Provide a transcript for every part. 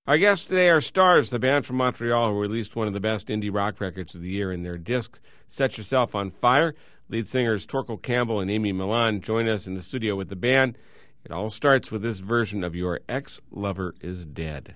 Our guests today are Stars, the band from Montreal who released one of the best indie rock records of the year in their disc, Set Yourself on Fire. Lead singers Torkel Campbell and Amy Milan join us in the studio with the band. It all starts with this version of Your Ex-Lover is Dead.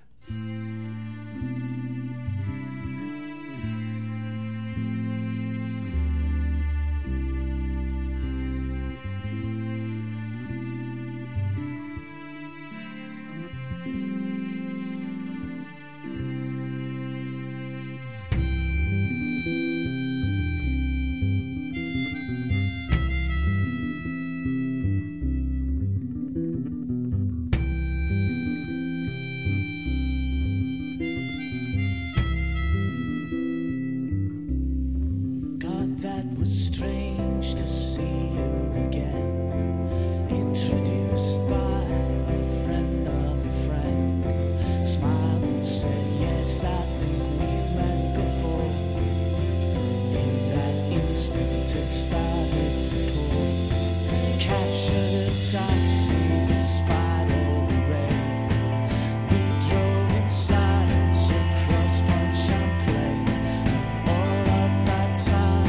Strange to see you again, introduced by a friend of a friend, smiled and said, yes, I think we've met before. In that instant it started to pour, captured a taxi despite all the rain. We drove in silence across Pontchartrain, and all of that time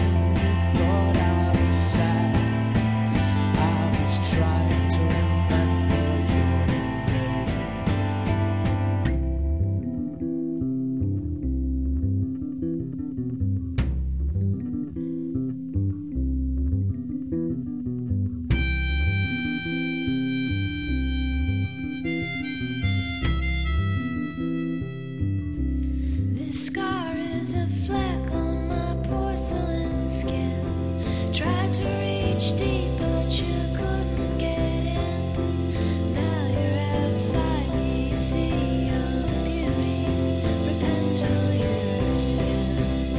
trying to remember your name. This scar is a fleck on my porcelain skin. Tried to reach deep, but you couldn't get in. Now you're outside me, you see all the beauty. Repent till you're a sin.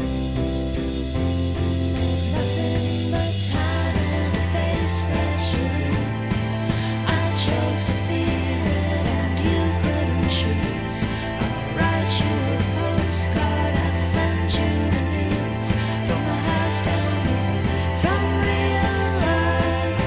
It's nothing but time and a face that you lose. I chose to feel it and you couldn't choose. I'll write you a postcard, I'll send you the news from the house down the road, from real life.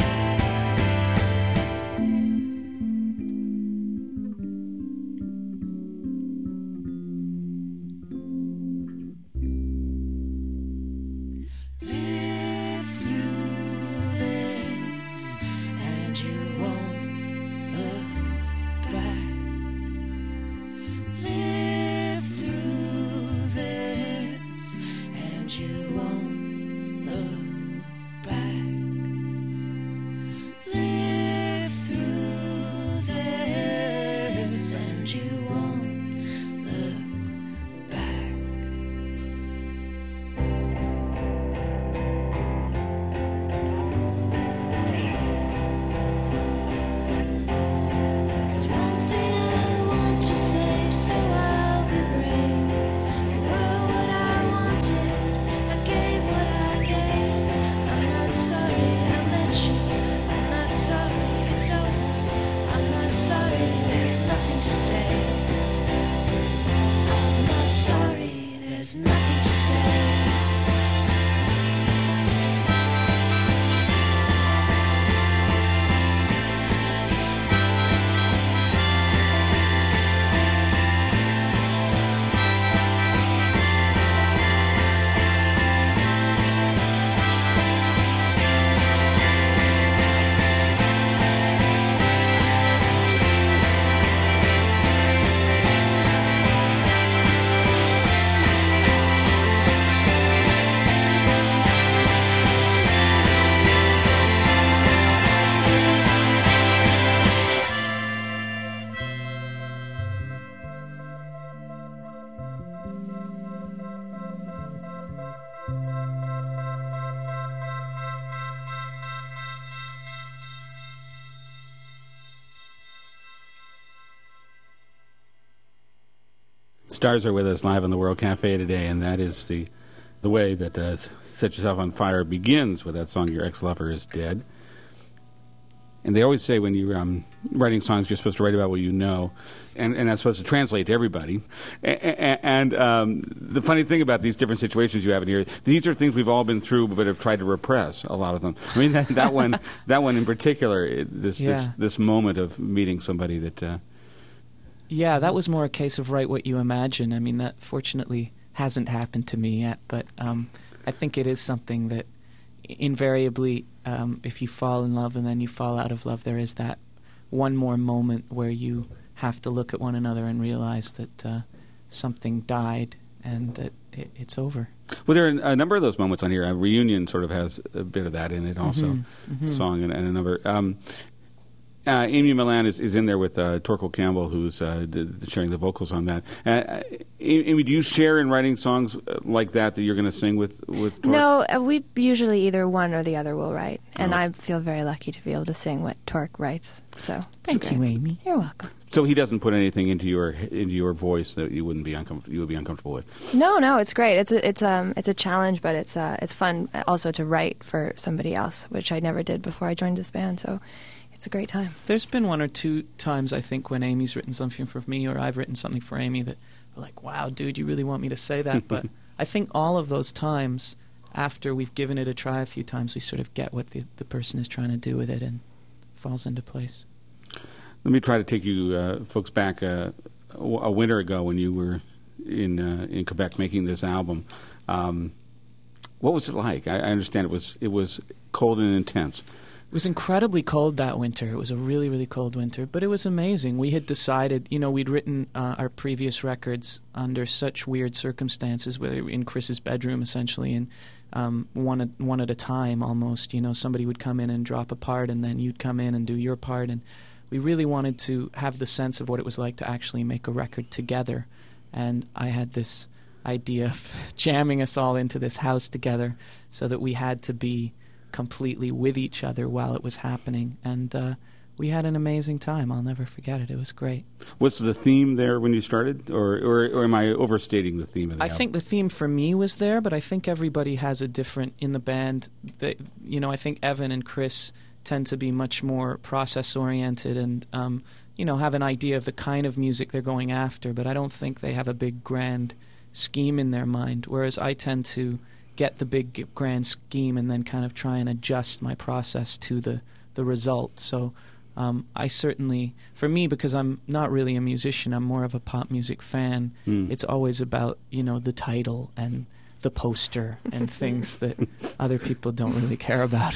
Live through this and you won't look back. Live through this and you won't look back. Live through this and you won't look back. There's one thing I want to say, so I'll be brave. You were what I wanted, I gave what I gave. I'm not sorry I met you, I'm not sorry it's over. I'm not sorry, there's nothing to say. I'm not sorry, there's nothing to say. Stars are with us live on the World Cafe today, and that is the way that Set Yourself on Fire begins with that song, Your Ex-Lover is Dead. And they always say when you're writing songs, you're supposed to write about what you know, and that's supposed to translate to everybody. And the funny thing about these different situations you have in here, these are things we've all been through, but have tried to repress, a lot of them. I mean, that one in particular, this moment of meeting somebody that Yeah, that was more a case of write what you imagine. I mean, that fortunately hasn't happened to me yet, but I think it is something that invariably, if you fall in love and then you fall out of love, there is that one more moment where you have to look at one another and realize that something died and that it's over. Well, there are a number of those moments on here. A Reunion sort of has a bit of that in it also, song and a number. Amy Millan is in there with Torkel Campbell, who's sharing the vocals on that. Amy, do you share in writing songs like that you're going to sing with Tork? No, we usually either one or the other will write, and I feel very lucky to be able to sing what Tork writes. So Thank you, Amy. You're welcome. So he doesn't put anything into your voice that you would be uncomfortable with. No, it's great. It's a challenge, but it's fun also to write for somebody else, which I never did before I joined this band. So it's a great time. There's been one or two times, I think, when Amy's written something for me or I've written something for Amy that we're like, wow, dude, you really want me to say that? But I think all of those times, after we've given it a try a few times, we sort of get what the person is trying to do with it and it falls into place. Let me try to take you folks back a winter ago when you were in Quebec making this album. What was it like? I understand it was cold and intense. It was incredibly cold that winter. It was a really, really cold winter, but it was amazing. We had decided, we'd written our previous records under such weird circumstances, whether in Chris's bedroom, essentially, and one at a time almost. Somebody would come in and drop a part, and then you'd come in and do your part, and we really wanted to have the sense of what it was like to actually make a record together. And I had this idea of jamming us all into this house together so that we had to be completely with each other while it was happening, and we had an amazing time. I'll never forget it. It was great. What's the theme there when you started, or am I overstating the theme of the album? I think the theme for me was there, but I think everybody has a different in the band. I think Evan and Chris tend to be much more process oriented and have an idea of the kind of music they're going after, but I don't think they have a big grand scheme in their mind, whereas I tend to get the big grand scheme and then kind of try and adjust my process to the result. So I certainly, for me, because I'm not really a musician, I'm more of a pop music fan, it's always about, the title and the poster and things that other people don't really care about.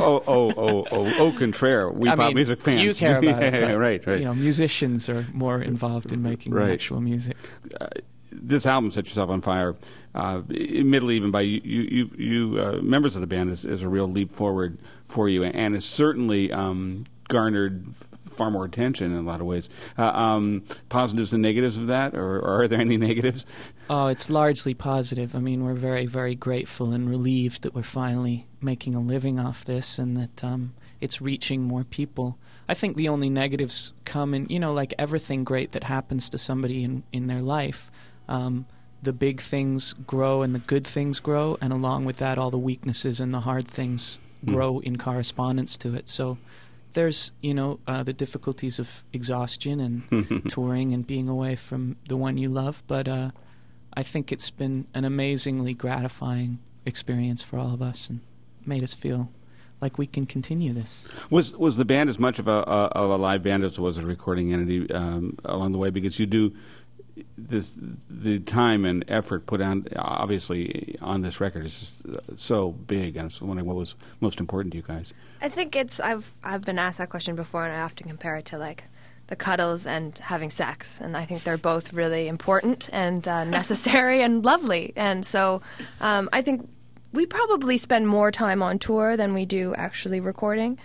Au contraire. We pop music fans. You care about it. But, right. Musicians are more involved in making the actual music. This album, Set Yourself on Fire, admittedly, even by you members of the band, is a real leap forward for you, and has certainly garnered far more attention in a lot of ways. Positives and negatives of that, or are there any negatives? Oh, it's largely positive. I mean, we're very, very grateful and relieved that we're finally making a living off this and that it's reaching more people. I think the only negatives come in, like everything great that happens to somebody in their life. The big things grow and the good things grow, and along with that, all the weaknesses and the hard things grow in correspondence to it. So there's, the difficulties of exhaustion and touring and being away from the one you love, but I think it's been an amazingly gratifying experience for all of us and made us feel like we can continue this. Was the band as much of a live band as it was a recording entity along the way? Because you do the time and effort put on, obviously, on this record is just so big. And I was wondering what was most important to you guys. I think I've been asked that question before, and I often compare it to like the Cuddles and having sex, and I think they're both really important and necessary and lovely. And so I think we probably spend more time on tour than we do actually recording.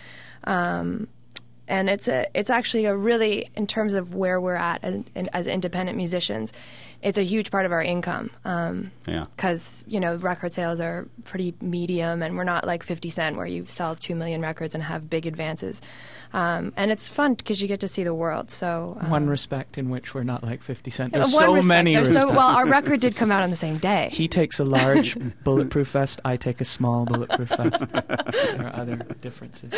And it's actually a really, in terms of where we're at as independent musicians, it's a huge part of our income. Because, record sales are pretty medium, and we're not like 50 Cent where you sell 2 million records and have big advances. And it's fun because you get to see the world. So one respect in which we're not like 50 Cent. There's so many respects. Well, our record did come out on the same day. He takes a large bulletproof vest. I take a small bulletproof vest. There are other differences.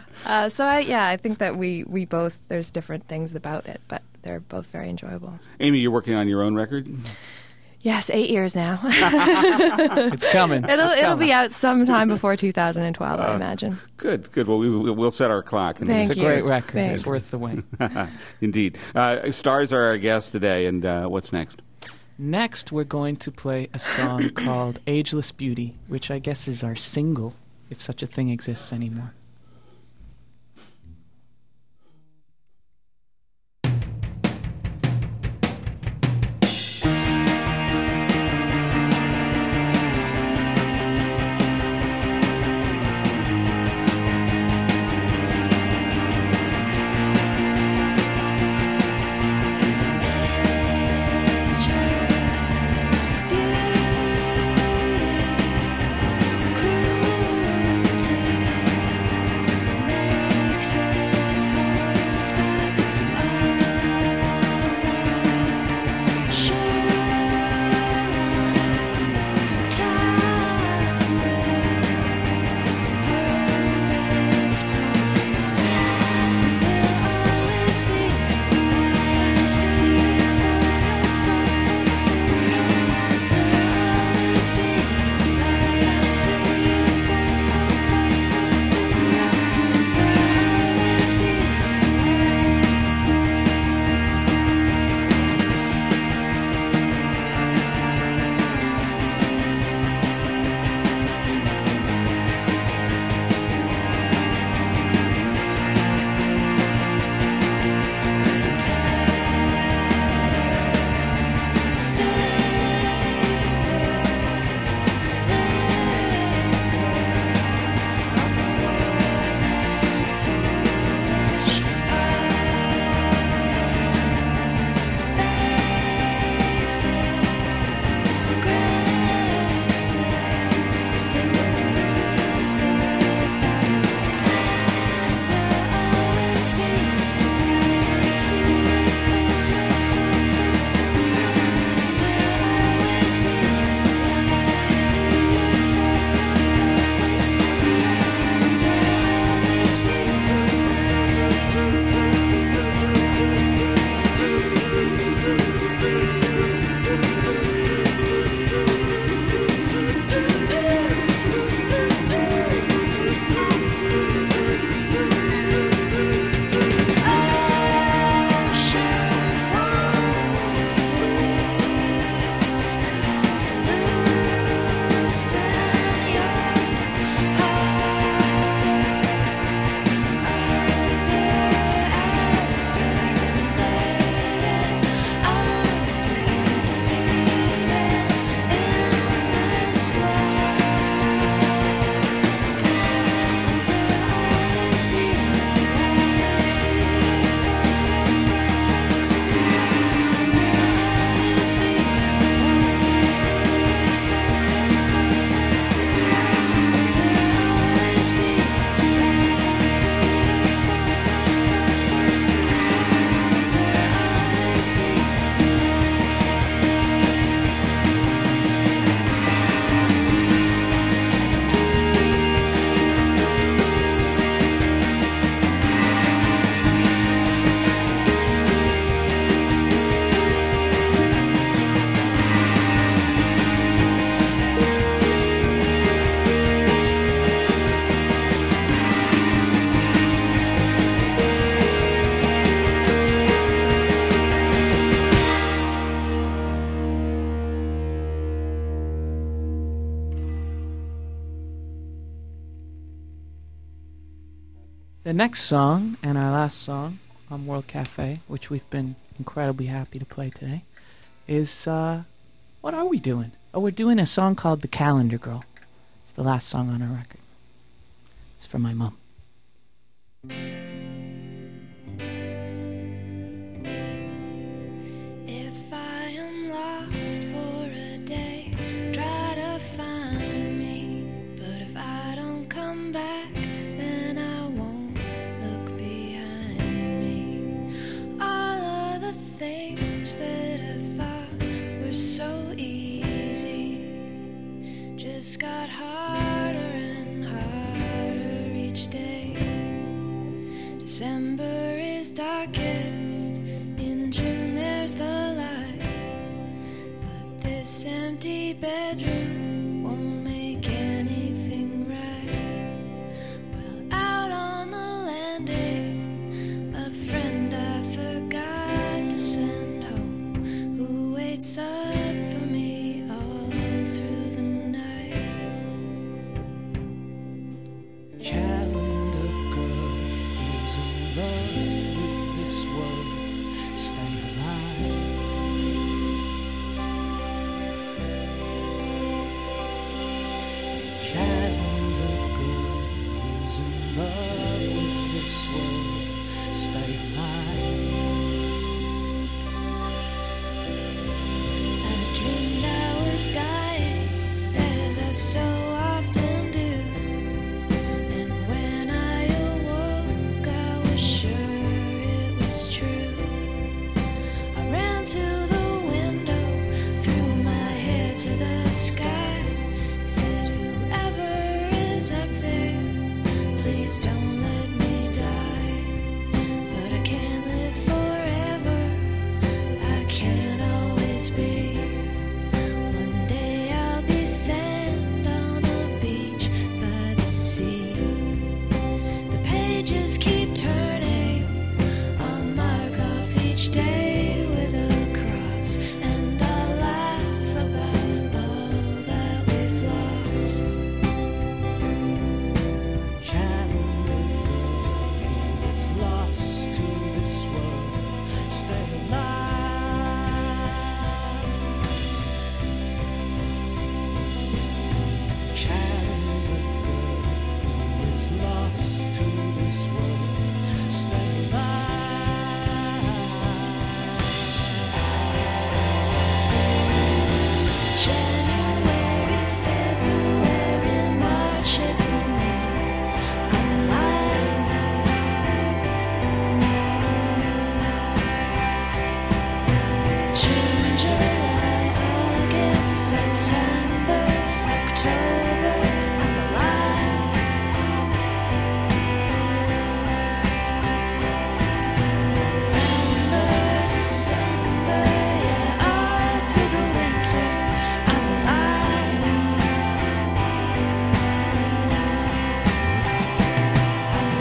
I think that we both, there's different things about it, but they're both very enjoyable. Amy, you're working on your own record? Yes, 8 years now. It's coming. It'll be out sometime before 2012, I imagine. Good. Well, we'll set our clock. Thank It's a you. great record. Thanks. It's worth the wait. Indeed. Stars are our guests today, and what's next? Next, we're going to play a song called Ageless Beauty, which I guess is our single, if such a thing exists anymore. The next song, and our last song on World Cafe, which we've been incredibly happy to play today, is, what are we doing? Oh, we're doing a song called The Calendar Girl. It's the last song on our record. It's from my mom. If I am lost for a day, try to find me. But if I don't come back, then I won't look behind me. All of the things that I thought were so easy just got harder and harder each day. December is darkest, in June there's the light, but This empty bedroom won't make anything right. Well, out on the landing, a friend I forgot to send home, who waits up for me all through the night. Calendar girl who's in love with this world, stay alive. Calendar girl who's in love with this world, stay alive. I dreamed I was dying, as I so often do. And when I awoke, I was sure it was true. I ran to the window, threw my hair to the sky, said, whoever is up there, please don't let me die. But I can't live forever, I can't always be. One day I'll be sand on a beach by the sea. The pages keep turning, I'll mark off each day with a cross, and I'll laugh about all that we've lost. Calendar girl who is lost to this world, stay alive. Calendar girl who is lost to this world, stay alive. January, February, March, April, May, I'm alive. June, July, August, September, October, I'm alive. November, December, yeah, all through the winter, I'm alive. I'm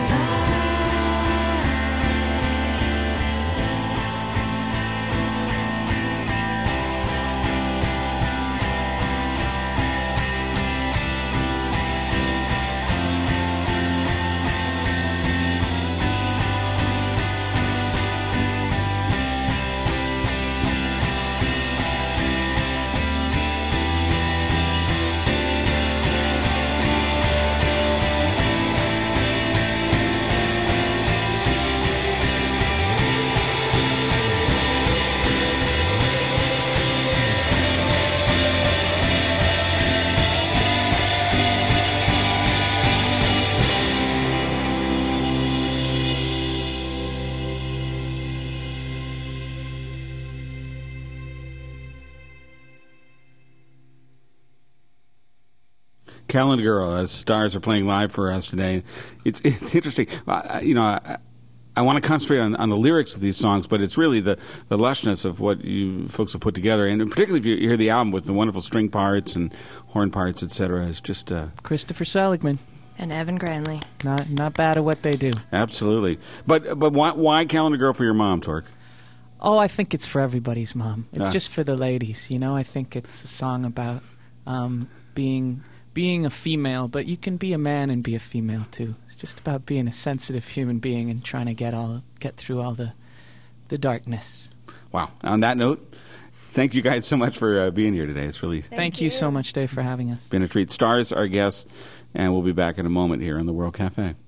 Calendar Girl, as Stars are playing live for us today. It's interesting. I want to concentrate on the lyrics of these songs, but it's really the lushness of what you folks have put together, and particularly if you hear the album with the wonderful string parts and horn parts, etc. It's just Christopher Seligman. And Evan Granley. Not bad at what they do. Absolutely. But why Calendar Girl for your mom, Torque? Oh, I think it's for everybody's mom. It's Ah. just for the ladies, you know. I think it's a song about being a female, but you can be a man and be a female too. It's just about being a sensitive human being and trying to get through all the darkness. Wow. On that note, thank you guys so much for being here today. It's really Thank you so much, Dave, for having us. been a treat. Stars are guests, and we'll be back in a moment here on the World Cafe.